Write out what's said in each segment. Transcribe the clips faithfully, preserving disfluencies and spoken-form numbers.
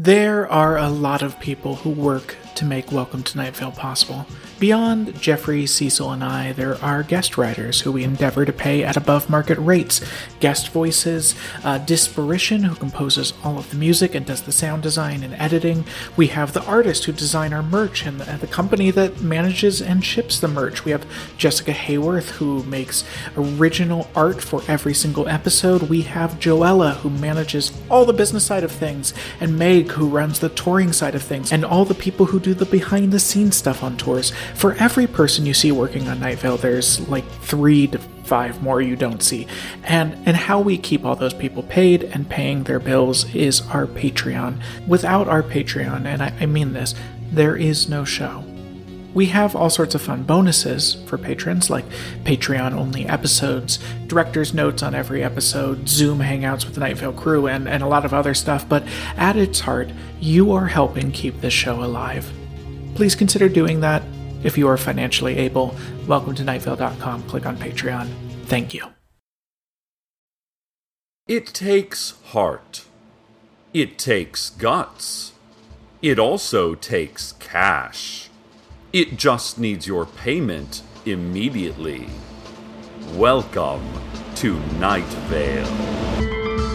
There are a lot of people who work to make Welcome to Night Vale possible. Beyond Jeffrey, Cecil, and I, there are guest writers who we endeavor to pay at above-market rates. Guest voices, uh, Disparition, who composes all of the music and does the sound design and editing. We have the artist who design our merch and the, and the company that manages and ships the merch. We have Jessica Hayworth, who makes original art for every single episode. We have Joella, who manages all the business side of things, and Meg, who runs the touring side of things, and all the people who do the behind-the-scenes stuff on tours. For every person you see working on Night Vale, there's like three to five more you don't see. And and how we keep all those people paid and paying their bills is our Patreon. Without our Patreon, and I, I mean this, there is no show. We have all sorts of fun bonuses for patrons, like Patreon-only episodes, director's notes on every episode, Zoom hangouts with the Night Vale crew, and, and a lot of other stuff, but at its heart, you are helping keep this show alive. Please consider doing that if you are financially able. Welcome to night vale dot com. Click on Patreon. Thank you. It takes heart. It takes guts. It also takes cash. It just needs your payment immediately. Welcome to Night Vale.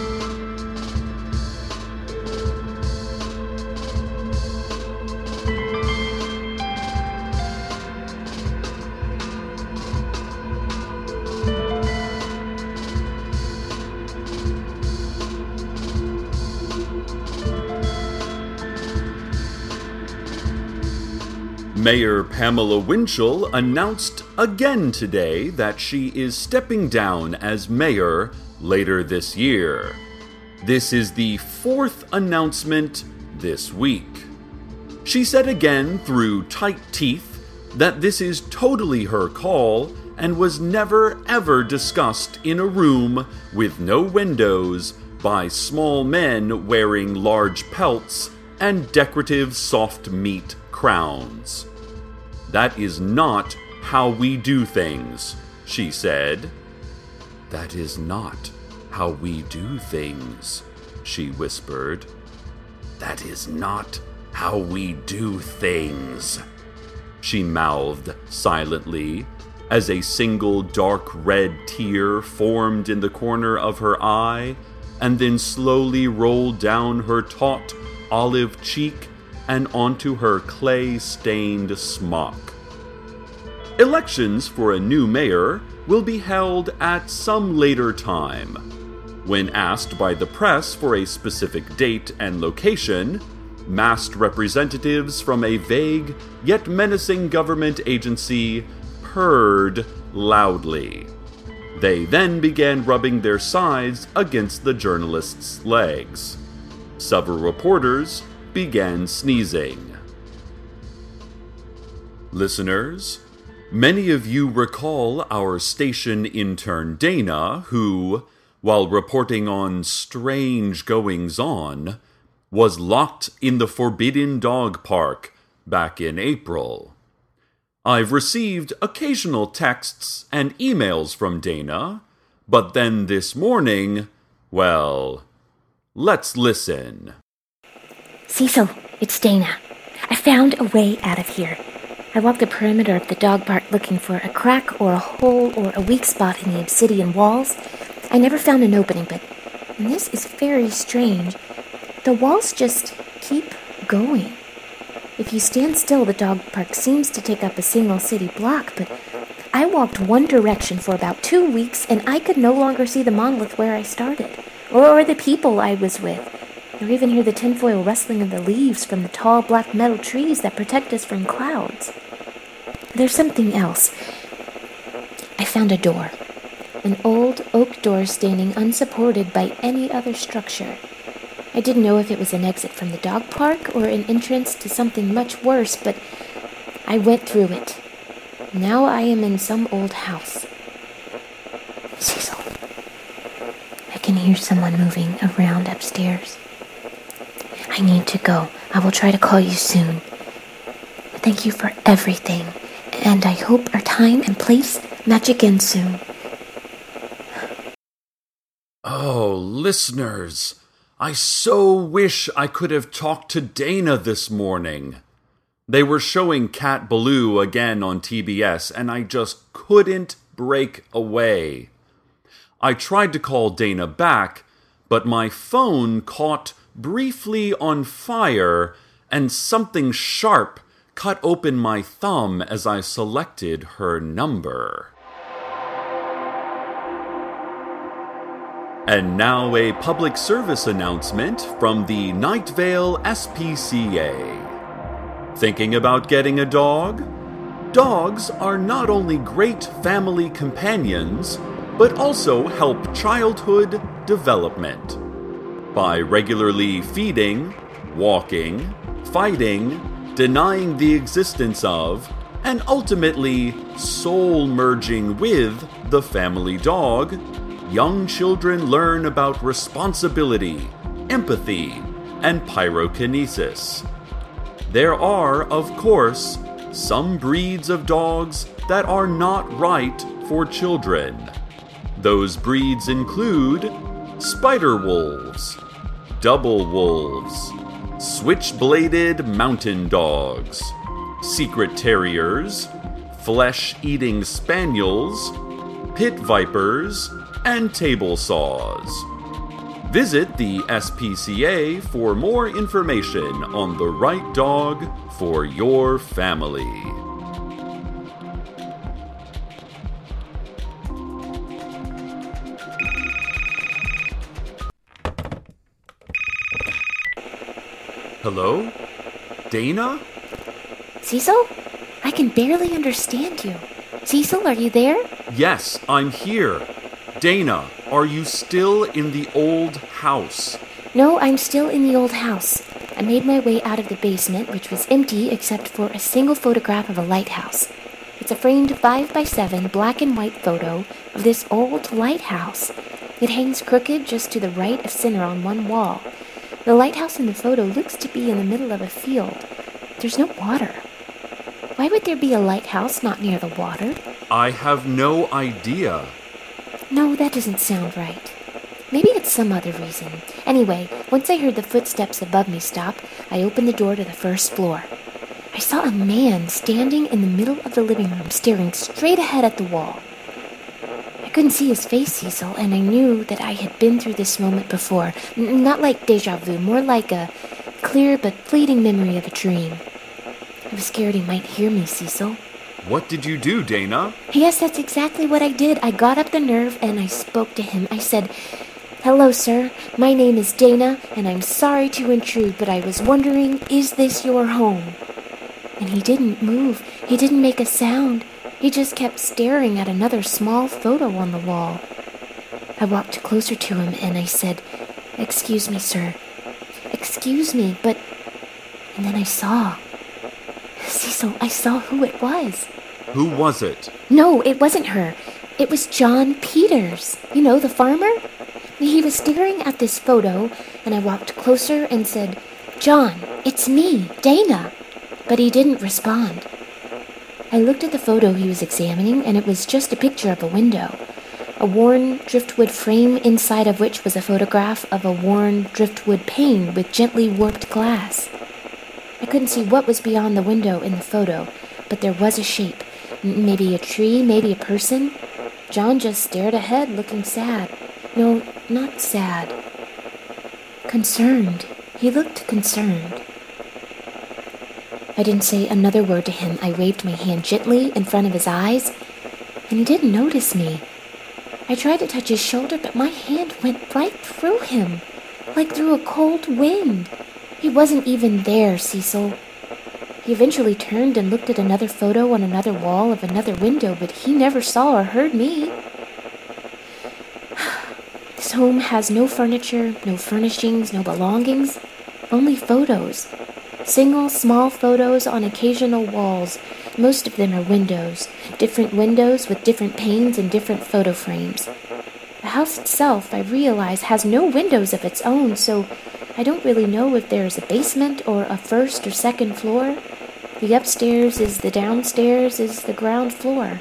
Mayor Pamela Winchell announced again today that she is stepping down as mayor later this year. This is the fourth announcement this week. She said again through tight teeth that this is totally her call and was never ever discussed in a room with no windows by small men wearing large pelts and decorative soft meat crowns. That is not how we do things, she said. That is not how we do things, she whispered. That is not how we do things, she mouthed silently, as a single dark red tear formed in the corner of her eye, and then slowly rolled down her taut olive cheek and onto her clay-stained smock. Elections for a new mayor will be held at some later time. When asked by the press for a specific date and location, masked representatives from a vague yet menacing government agency purred loudly. They then began rubbing their sides against the journalists' legs. Several reporters began sneezing. Listeners, many of you recall our station intern Dana, who, while reporting on strange goings-on, was locked in the Forbidden Dog Park back in April. I've received occasional texts and emails from Dana, but then this morning, well, let's listen. Cecil, it's Dana. I found a way out of here. I walked the perimeter of the dog park looking for a crack or a hole or a weak spot in the obsidian walls. I never found an opening, but this is very strange. The walls just keep going. If you stand still, the dog park seems to take up a single city block, but I walked one direction for about two weeks, and I could no longer see the monolith where I started, or the people I was with, or even hear the tinfoil rustling of the leaves from the tall black metal trees that protect us from clouds. There's something else. I found a door. An old oak door standing unsupported by any other structure. I didn't know if it was an exit from the dog park or an entrance to something much worse, but I went through it. Now I am in some old house. Cecil, I can hear someone moving around upstairs. I need to go. I will try to call you soon. Thank you for everything, and I hope our time and place match again soon. Oh, listeners, I so wish I could have talked to Dana this morning. They were showing Cat Ballou again on T B S, and I just couldn't break away. I tried to call Dana back, but my phone caught briefly on fire, and something sharp cut open my thumb as I selected her number. And now a public service announcement from the Night Vale S P C A. Thinking about getting a dog? Dogs are not only great family companions, but also help childhood development. By regularly feeding, walking, fighting, denying the existence of, and ultimately soul-merging with the family dog, young children learn about responsibility, empathy, and pyrokinesis. There are, of course, some breeds of dogs that are not right for children. Those breeds include spider wolves, double wolves, switch-bladed mountain dogs, secret terriers, flesh-eating spaniels, pit vipers, and table saws. Visit the S P C A for more information on the right dog for your family. Hello? Dana? Cecil? I can barely understand you. Cecil, are you there? Yes, I'm here. Dana, are you still in the old house? No, I'm still in the old house. I made my way out of the basement, which was empty except for a single photograph of a lighthouse. It's a framed five by seven black and white photo of this old lighthouse. It hangs crooked just to the right of center on one wall. The lighthouse in the photo looks to be in the middle of a field. There's no water. Why would there be a lighthouse not near the water? I have no idea. No, that doesn't sound right. Maybe it's some other reason. Anyway, once I heard the footsteps above me stop, I opened the door to the first floor. I saw a man standing in the middle of the living room, staring straight ahead at the wall. I couldn't see his face, Cecil, and I knew that I had been through this moment before. N- not like deja vu, more like a clear but fleeting memory of a dream. I was scared he might hear me, Cecil. What did you do, Dana? Yes, that's exactly what I did. I got up the nerve and I spoke to him. I said, "Hello, sir. My name is Dana, and I'm sorry to intrude, but I was wondering, is this your home?" And he didn't move. He didn't make a sound. He just kept staring at another small photo on the wall. I walked closer to him and I said, "Excuse me, sir. Excuse me, but..." And then I saw. Cecil, I saw who it was. Who was it? No, it wasn't her. It was John Peters. You know, the farmer? He was staring at this photo, and I walked closer and said, "John, it's me, Dana." But he didn't respond. I looked at the photo he was examining, and it was just a picture of a window. A worn driftwood frame inside of which was a photograph of a worn driftwood pane with gently warped glass. I couldn't see what was beyond the window in the photo, but there was a shape. M- maybe a tree, maybe a person. John just stared ahead, looking sad. No, not sad. Concerned. He looked concerned. I didn't say another word to him. I waved my hand gently in front of his eyes, and he didn't notice me. I tried to touch his shoulder, but my hand went right through him, like through a cold wind. He wasn't even there, Cecil. He eventually turned and looked at another photo on another wall of another window, but he never saw or heard me. This home has no furniture, no furnishings, no belongings, only photos. Single, small photos on occasional walls. Most of them are windows, different windows with different panes and different photo frames. The house itself, I realize, has no windows of its own, so I don't really know if there is a basement or a first or second floor. The upstairs is the downstairs is the ground floor.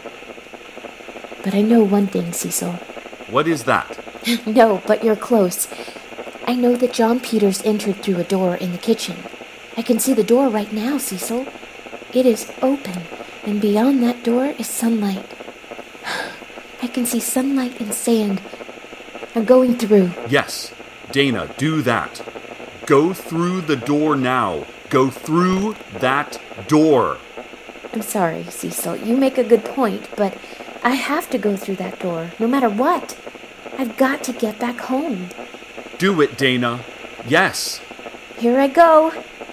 But I know one thing, Cecil. What is that? No, but you're close. I know that John Peters entered through a door in the kitchen. I can see the door right now, Cecil. It is open, and beyond that door is sunlight. I can see sunlight and sand. I'm going through. Yes, Dana, do that. Go through the door now. Go through that door. I'm sorry, Cecil. You make a good point, but I have to go through that door, no matter what. I've got to get back home. Do it, Dana. Yes. Here I go.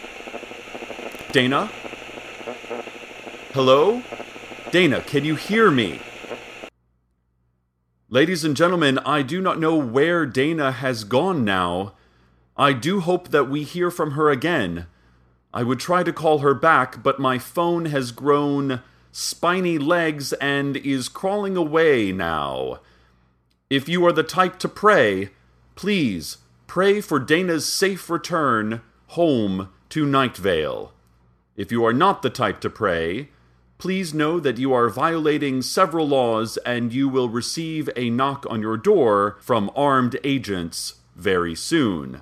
Dana? Hello? Dana, can you hear me? Ladies and gentlemen, I do not know where Dana has gone now. I do hope that we hear from her again. I would try to call her back, but my phone has grown spiny legs and is crawling away now. If you are the type to pray, please pray for Dana's safe return home to Night Vale. If you are not the type to pray, please know that you are violating several laws and you will receive a knock on your door from armed agents very soon.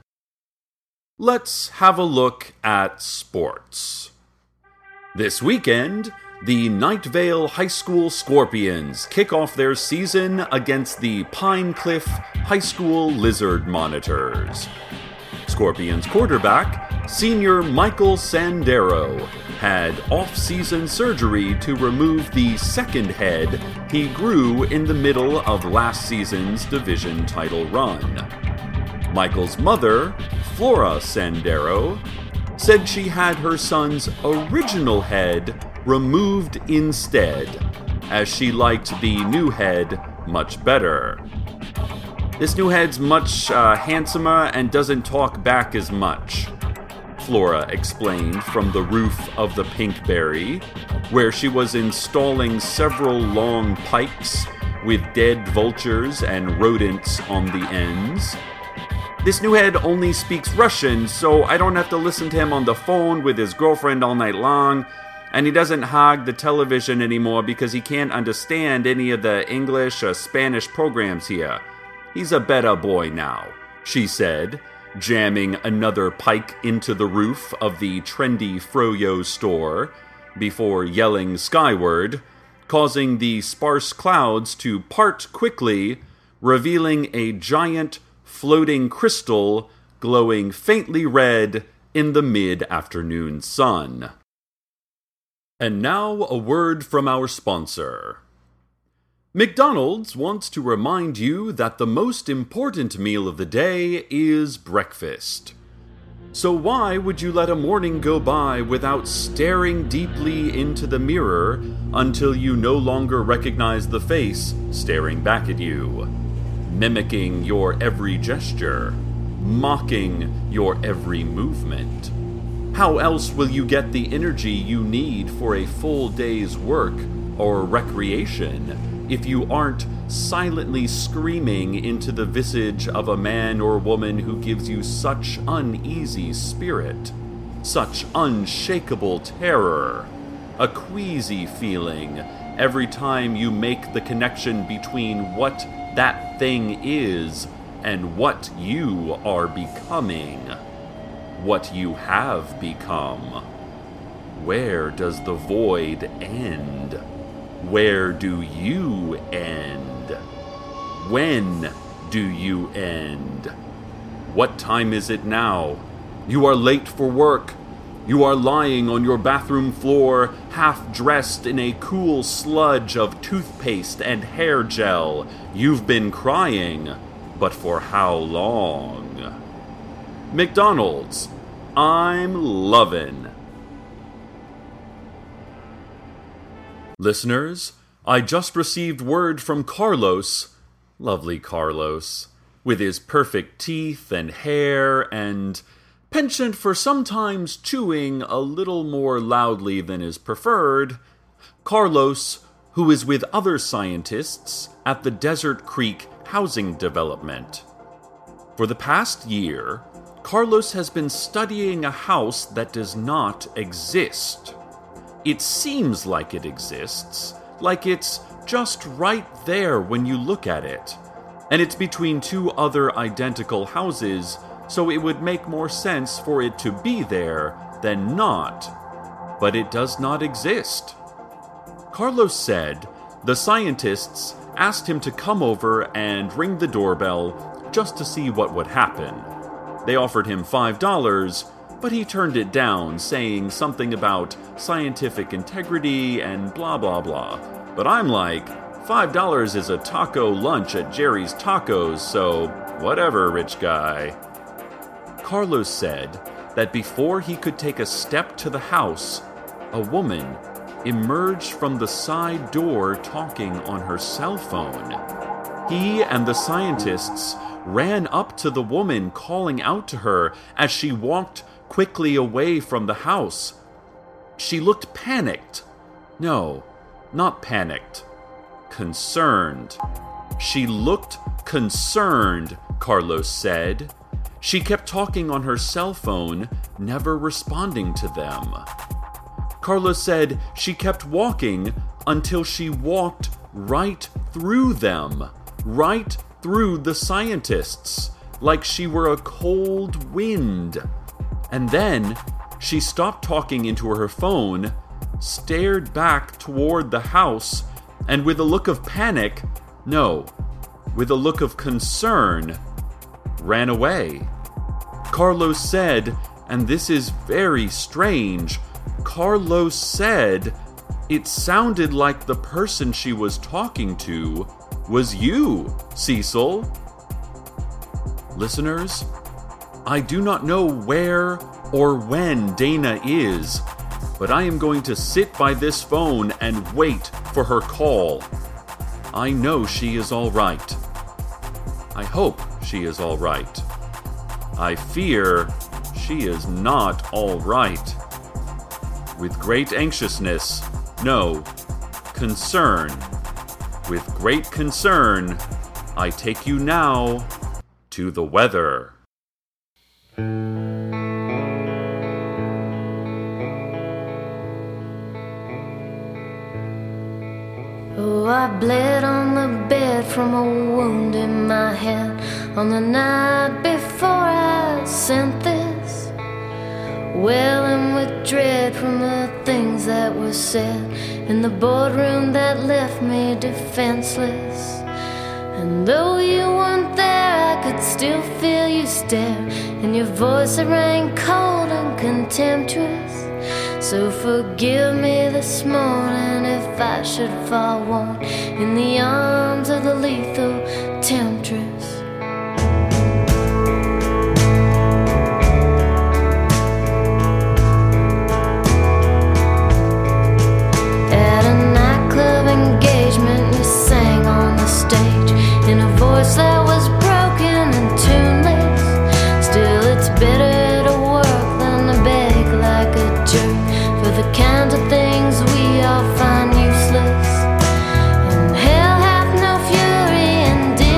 Let's have a look at sports. This weekend, the Night Vale High School Scorpions kick off their season against the Pine Cliff High School Lizard Monitors. Scorpions quarterback, senior Michael Sandero, had off-season surgery to remove the second head he grew in the middle of last season's division title run. Michael's mother, Flora Sandero, said she had her son's original head removed instead, as she liked the new head much better. This new head's much uh, handsomer and doesn't talk back as much, Flora explained from the roof of the Pinkberry, where she was installing several long pikes with dead vultures and rodents on the ends. This new head only speaks Russian, so I don't have to listen to him on the phone with his girlfriend all night long, and he doesn't hog the television anymore because he can't understand any of the English or Spanish programs here. He's a better boy now, she said, jamming another pike into the roof of the trendy Froyo store before yelling skyward, causing the sparse clouds to part quickly, revealing a giant floating crystal glowing faintly red in the mid-afternoon sun. And now a word from our sponsor. McDonald's wants to remind you that the most important meal of the day is breakfast. So why would you let a morning go by without staring deeply into the mirror until you no longer recognize the face staring back at you, mimicking your every gesture, mocking your every movement? How else will you get the energy you need for a full day's work or recreation if you aren't silently screaming into the visage of a man or woman who gives you such uneasy spirit, such unshakable terror, a queasy feeling every time you make the connection between what that thing is and what you are becoming, what you have become? Where does the void end? Where do you end? When do you end? What time is it now? You are late for work. You are lying on your bathroom floor, half dressed in a cool sludge of toothpaste and hair gel. You've been crying, but for how long? McDonald's, I'm lovin'. Listeners, I just received word from Carlos, lovely Carlos, with his perfect teeth and hair and penchant for sometimes chewing a little more loudly than is preferred. Carlos, who is with other scientists at the Desert Creek Housing Development. For the past year, Carlos has been studying a house that does not exist. It seems like it exists, like it's just right there when you look at it, and it's between two other identical houses so it would make more sense for it to be there than not. But it does not exist. Carlos said the scientists asked him to come over and ring the doorbell just to see what would happen. They offered him five dollars, but he turned it down, saying something about scientific integrity and blah blah blah. But I'm like, five dollars is a taco lunch at Jerry's Tacos, so whatever, rich guy. Carlos said that before he could take a step to the house, a woman emerged from the side door talking on her cell phone. He and the scientists ran up to the woman, calling out to her as she walked quickly away from the house. She looked panicked. No, not panicked. Concerned. She looked concerned, Carlos said. She kept talking on her cell phone, never responding to them. Carlos said she kept walking until she walked right through them, right through the scientists, like she were a cold wind. And then she stopped talking into her phone, stared back toward the house, and with a look of panic, no, with a look of concern, ran away. Carlos said, and this is very strange, Carlos said it sounded like the person she was talking to was you, Cecil. Listeners, I do not know where or when Dana is, but I am going to sit by this phone and wait for her call. I know she is all right. I hope she is all right. I fear she is not all right. With great anxiousness, no, concern. With great concern, I take you now to the weather. Oh, I bled on the bed from a wound in my head on the night before I sent this, welling with dread from the things that were said in the boardroom that left me defenseless. And though you weren't there, I could still feel you stare, and your voice that rang cold and contemptuous. So forgive me this morning if I should fall warm in the arms of the lethal temptress. At a nightclub engagement, you sang on the stage in a voice that was broken and tuneless. Still, it's better to work than to beg like a jerk for the kind of things we all find useless. And hell hath no fury in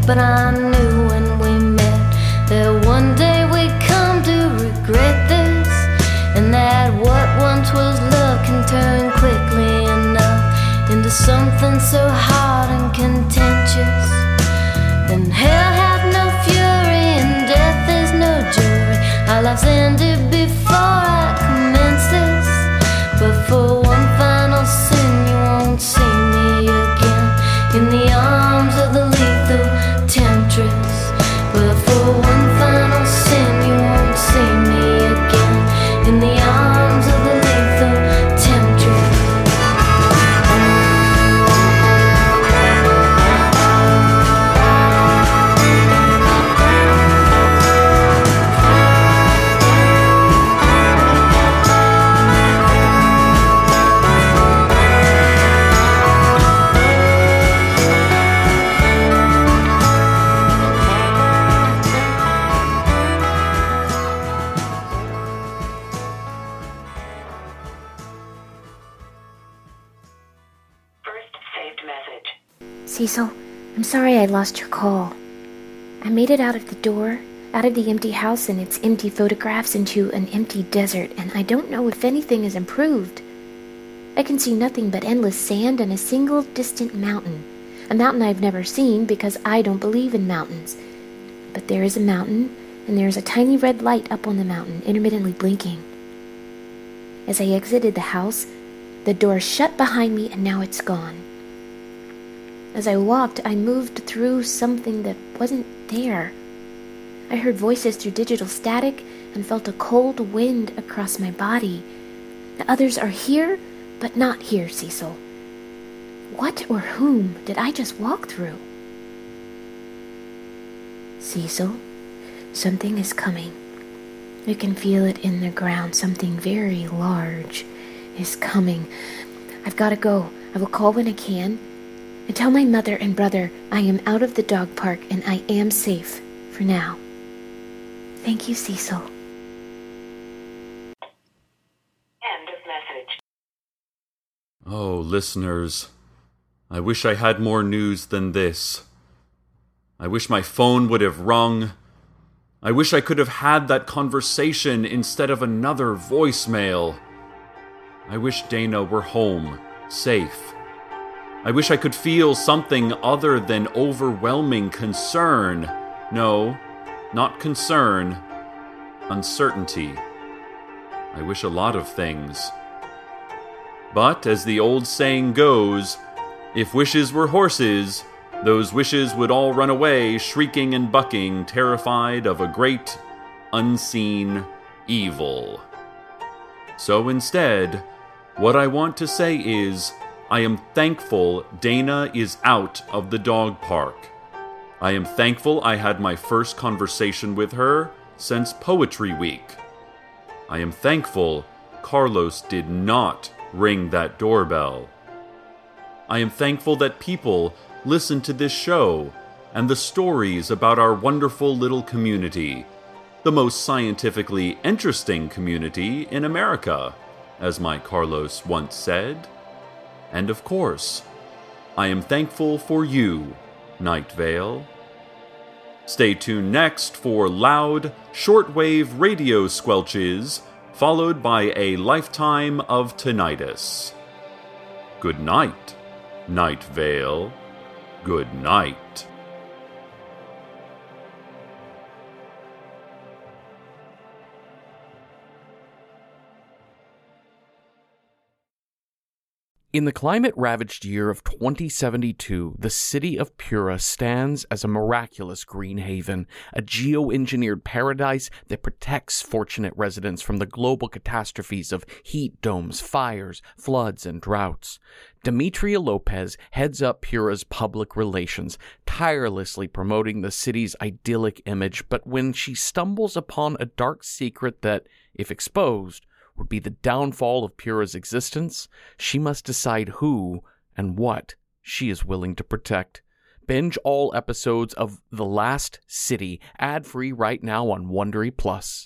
but I knew when we met that one day we'd come to regret this, and that what once was love can turn quickly enough into something so hard and contentious. And hell hath no fury and death is no jury. Our lives ended before I commenced this, but for one final sin you won't see me again in the arms of the lethal temptress. But for one final sin you won't see me again in the arms of the lethal temptress. Cecil, I'm sorry I lost your call. I made it out of the door, out of the empty house and its empty photographs into an empty desert, and I don't know if anything has improved. I can see nothing but endless sand and a single distant mountain. A mountain I've never seen because I don't believe in mountains. But there is a mountain, and there is a tiny red light up on the mountain, intermittently blinking. As I exited the house, the door shut behind me and now it's gone. As I walked, I moved through something that wasn't there. I heard voices through digital static and felt a cold wind across my body. The others are here, but not here, Cecil. What or whom did I just walk through? Cecil, something is coming. I can feel it in the ground. Something very large is coming. I've got to go. I will call when I can. And tell my mother and brother I am out of the dog park and I am safe for now. Thank you, Cecil. End of message. Oh, listeners, I wish I had more news than this. I wish my phone would have rung. I wish I could have had that conversation instead of another voicemail. I wish Dana were home, safe. I wish I could feel something other than overwhelming concern. No, not concern. Uncertainty. I wish a lot of things. But, as the old saying goes, if wishes were horses, those wishes would all run away, shrieking and bucking, terrified of a great, unseen evil. So instead, what I want to say is, I am thankful Dana is out of the dog park. I am thankful I had my first conversation with her since Poetry Week. I am thankful Carlos did not ring that doorbell. I am thankful that people listen to this show and the stories about our wonderful little community, the most scientifically interesting community in America, as my Carlos once said. And of course, I am thankful for you, Night Vale. Stay tuned next for loud, shortwave radio squelches, followed by a lifetime of tinnitus. Good night, Night Vale. Good night. In the climate-ravaged year of twenty seventy-two, the city of Pura stands as a miraculous green haven, a geo-engineered paradise that protects fortunate residents from the global catastrophes of heat domes, fires, floods, and droughts. Demetria Lopez heads up Pura's public relations, tirelessly promoting the city's idyllic image, but when she stumbles upon a dark secret that, if exposed, would be the downfall of Pura's existence, she must decide who and what she is willing to protect. Binge all episodes of The Last City, ad-free right now on Wondery Plus.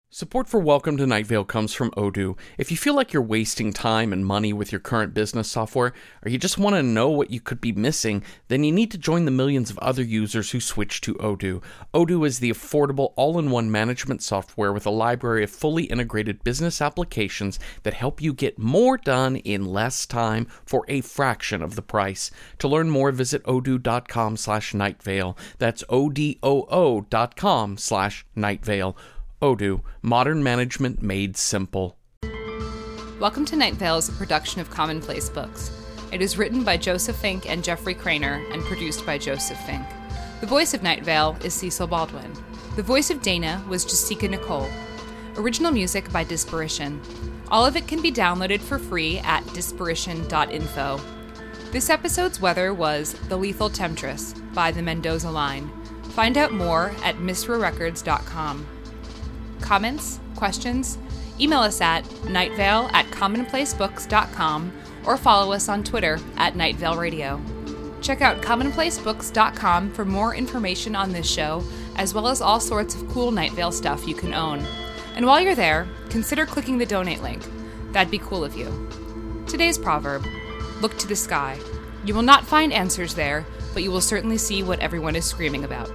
Support for Welcome to Night Vale comes from Odoo. If you feel like you're wasting time and money with your current business software, or you just want to know what you could be missing, then you need to join the millions of other users who switch to Odoo. Odoo is the affordable all-in-one management software with a library of fully integrated business applications that help you get more done in less time for a fraction of the price. To learn more, visit odoo.com slash nightvale. That's O-D-O-O dot com slash nightvale. Odoo, modern management made simple. Welcome to Night Vale is a production of Commonplace Books. It is written by Joseph Fink and Jeffrey Craner and produced by Joseph Fink. The voice of Night Vale is Cecil Baldwin. The voice of Dana was Jessica Nicole. Original music by Disparition. All of it can be downloaded for free at disparition dot info. This episode's weather was The Lethal Temptress by the Mendoza Line. Find out more at misra records dot com. Comments? Questions? Email us at nightvale at commonplacebooks dot com or follow us on Twitter at Nightvale Radio. Check out commonplace books dot com for more information on this show, as well as all sorts of cool Night Vale stuff you can own. And while you're there, consider clicking the donate link. That'd be cool of you. Today's proverb: look to the sky. You will not find answers there, but you will certainly see what everyone is screaming about.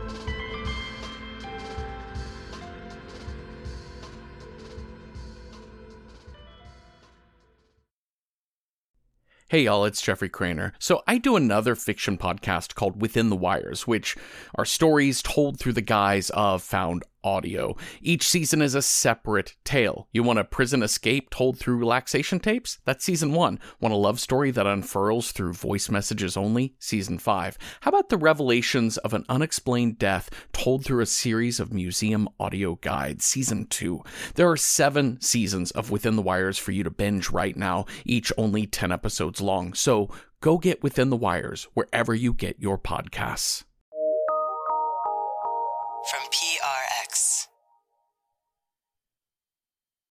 Hey y'all, it's Jeffrey Craner. So I do another fiction podcast called Within the Wires, which are stories told through the guise of found audio. Each season is a separate tale. You want a prison escape told through relaxation tapes? That's season one. Want a love story that unfurls through voice messages only? Season five. How about the revelations of an unexplained death told through a series of museum audio guides? Season two. There are seven seasons of Within the Wires for you to binge right now, each only ten episodes long. So go get Within the Wires wherever you get your podcasts. From